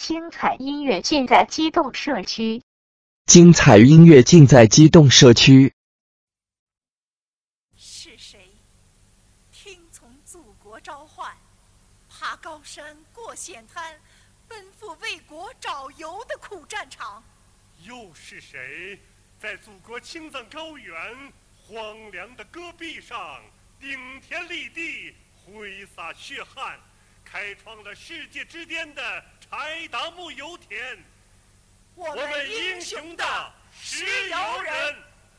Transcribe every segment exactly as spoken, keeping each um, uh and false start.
精彩音乐尽在激动社区。 精彩音乐尽在激动社区。 是谁听从祖国召唤，爬高山过险滩，奔赴为国找油的苦战场？ 又是谁在祖国青藏高原荒凉的戈壁上顶天立地，挥洒血汗，开创了世界之巅的柴达木油田？ 我们英雄的石油人。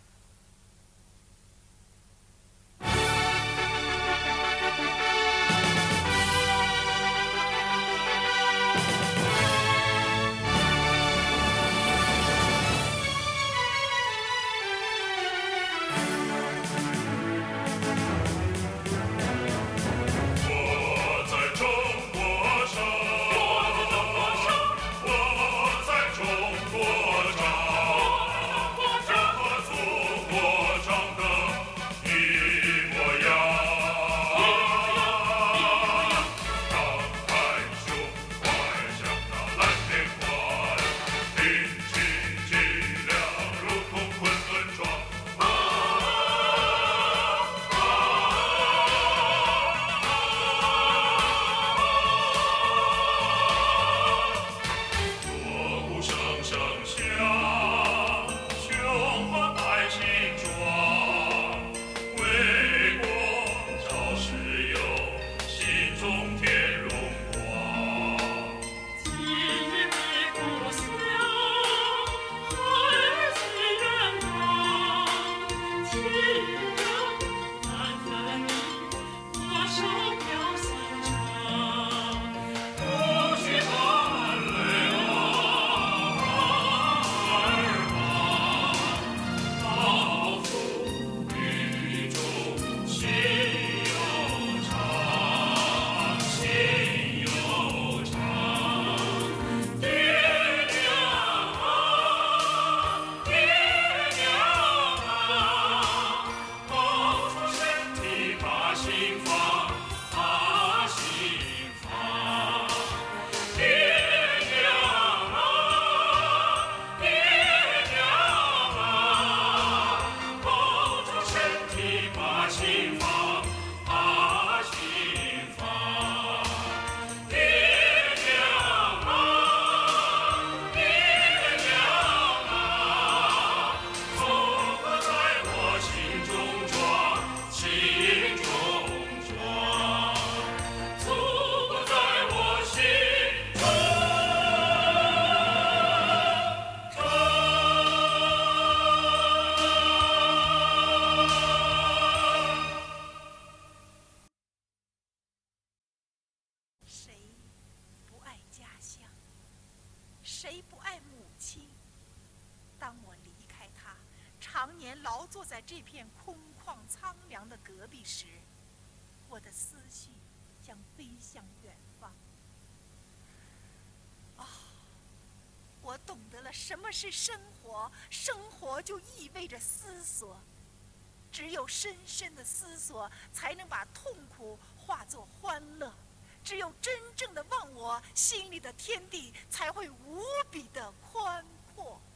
谁不爱母亲？当我离开她，常年劳作在这片空旷苍凉的戈壁时，我的思绪将飞向远方。啊、哦，我懂得了什么是生活，生活就意味着思索。只有深深的思索，才能把痛苦化作欢乐。只有真正的忘我，心里的天地才会无比的宽阔。